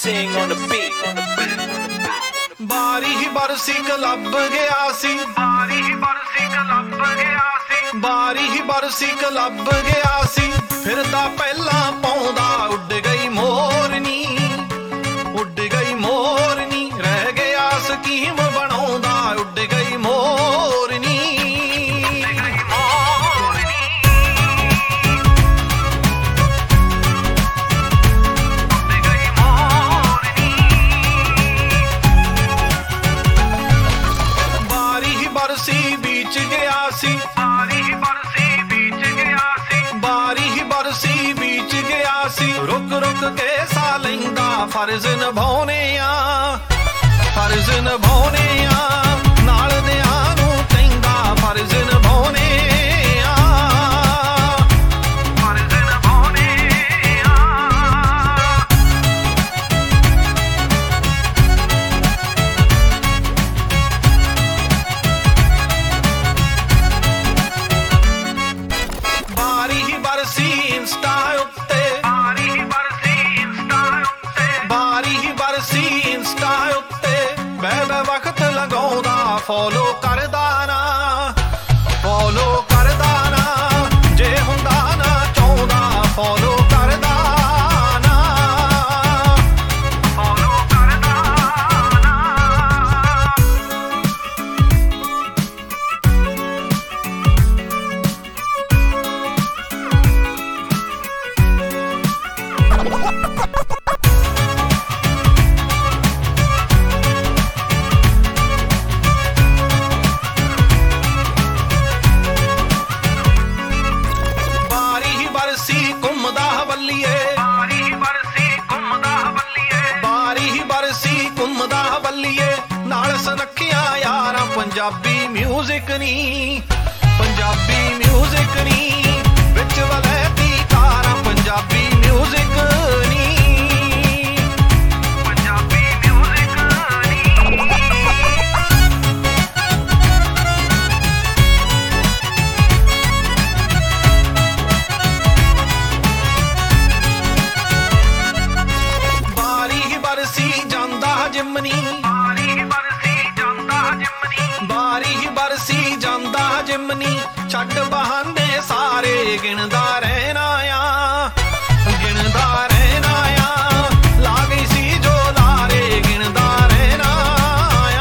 sing on the beat. ਬਾਰੀ ਹੀ ਬਰਸੀ club ਗਿਆ ਸੀ, ਬਾਰੀ ਹੀ ਬਰਸੀ ਕਲੱਬ ਗਿਆ ਸੀ, ਬਾਰੀ ਹੀ ਬਰਸੀ ਕਲੱਬ ਗਿਆ ਸੀ। ਫਿਰਦਾ ਪਹਿਲਾਂ ਪਾਉਂਦਾ ਉੱਡ ਗਈ ਮੋਰਨੀ, ਉੱਡ ਗਈ ਮੋਰਨੀ। ਰਹਿ ਗਿਆ ਸਕੀਮ ਬਣਾਉਂਦਾ ਉੱਡ ਗਈ ਮੋਰਨੀ। ਬਰਸੀ ਬੀਚ ਗਿਆ ਸੀ, ਬਾਰੀ ਹੀ ਬਰਸੀ ਬੀਚ ਗਿਆ ਸੀ, ਬਾਰੀ ਹੀ ਬਰਸੀ ਬੀਚ ਗਿਆ ਸੀ। ਰੁਕ ਰੁਕ ਕੇ ਸਾਹ ਲੈਂਦਾ ਫਰਜ਼ ਨਿਭਾਉਣੇ ਆ, ਫਰਜ਼ ਨਿਭਾਉਣੇ ਆ। ਨਾਲ ਦਿਆਂ ਨੂੰ ਕਹਿੰਦਾ ਫਰਜ਼ ਨਿਭਾਉਣੇ ਆ, ਫਰਜ਼ ਨਿਭਾਉਣੇ ਆ। ਬਾਰੀ ਹੀ ਬਰਸੀ ਇੰਸਟਾ ਉੱਤੇ, ਬਾਰੀ ਹੀ ਬਰਸੀ ਇੰਸਟਾ ਉੱਤੇ, ਬਾਰੀ ਹੀ ਬਰਸੀ ਇੰਸਟਾ ਉੱਤੇ। ਬਹਿ ਬਹਿ ਵਕਤ ਲਗਾਉਂਦਾ ਫੋਲੋ ਕਰਦਾ ਨਾ, ਫੋਲੋ ਕਰਦਾ ਨਾ। ਜੇ ਹੁੰਦਾ ਨਾ ਚਾਹੁੰਦਾ ਫੋਲੋ ਕਰਦਾ ਨਾ, ਫੋਲੋ ਕਰਦਾ ਨਾ। ਬਾਰੀ ਹੀ ਬਰਸੀ ਘੁੰਮਦਾ ਬੱਲੀਏ, ਬਾਰੀ ਹੀ ਬਰਸੀ ਘੁੰਮਦਾ ਬੱਲੀਏ, ਬਾਰੀ ਹੀ ਬਰਸੀ ਘੁੰਮਦਾ ਬੱਲੀਏ। ਨਾਲ ਸੁਨੱਖੀਆਂ ਯਾਰਾਂ ਪੰਜਾਬੀ ਮਿਊਜ਼ਿਕ ਨੀ, ਪੰਜਾਬੀ ਮਿਊਜ਼ਿਕ ਨੀ। ਵਿੱਚ ਵਲੈਤੀ ਕਾਰਾਂ ਪੰਜਾਬੀ ਮਿਊਜ਼ਿਕ ਨੀ, ਪੰਜਾਬੀ ਮਿਊਜ਼ਿਕ ਨੀ। ਬਾਰੀ ਹੀ ਬਰਸੀ ਜਾਂਦਾ ਜਿਮਨੀ, ਬਾਰੀ ਹੀ ਬਰਸੀ ਜਾਂਦਾ ਜਿਮਨੀ, ਬਾਰੀ ਹੀ ਬਰਸੀ ਜਾਂਦਾ ਜਿਮਨੀ। ਛੱਡ ਬਹਾਨੇ ਸਾਰੇ ਗਿਣਦਾ ਰਹਿਣਾ ਆ, ਗਿਣਦਾ ਰਹਿਣਾ ਆ। ਲਾ ਗਈ ਸੀ ਜੋ ਲਾਰੇ ਗਿਣਦਾ ਰਹਿਣਾ ਆ।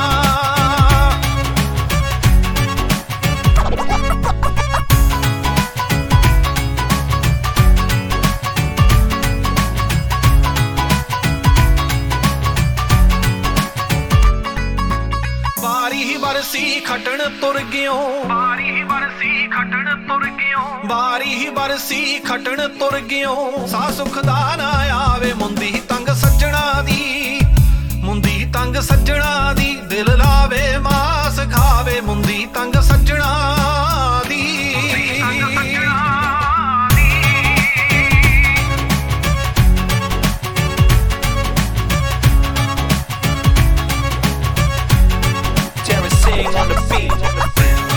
ਬਾਰੀ ਹੀ ਬਰਸੀ ਖਟਣ ਤੁਰ ਗਿਓ, ਬਾਰੀ ਹੀ ਬਰਸੀ ਖਟਣ ਤੁਰ ਗਿਓ, ਬਾਰੀ ਹੀ ਬਰਸੀ ਖਟਣ ਤੁਰ ਗਿਓ। ਸਾਹ ਸੁੱਖ ਦਾ ਨਾ ਆਵੇ ਮੁੰਦੀ ਤੰਗ ਸੱਜਣਾ ਦੀ, ਮੁੰਦੀ ਤੰਗ ਸੱਜਣਾ ਦੀ। ਦਿਲ ਲਾਵੇ ਮਾਸ ਖਾਵੇ ਮੁੰਦੀ ਤੰਗ ਸੱਜਣਾ ਦੀ। Terror sing on the beat.